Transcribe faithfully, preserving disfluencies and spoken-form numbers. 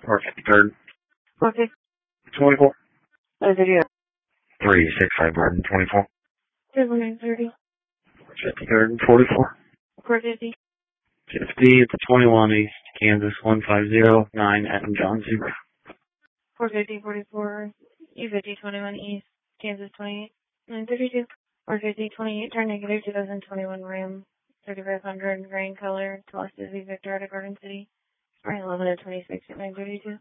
Or fifty-third. Okay. twenty-four. What did you have? three sixty-five Garden, twenty-four. Triple nine thirty. fifty-third and forty-four. Four fifty. fifty at the twenty-one East, Kansas, one five zero nine, Adam John Zebra. Four fifty, forty-four. U fifty, twenty-one East, Kansas, twenty-eight. nine thirty-two. Four fifty, twenty-eight, turn negative, two thousand twenty-one Ram, thirty-five hundred, grain color, Tallahassee, Victor, out of Garden City. Right, eleven to twenty-six at nine thirty-two.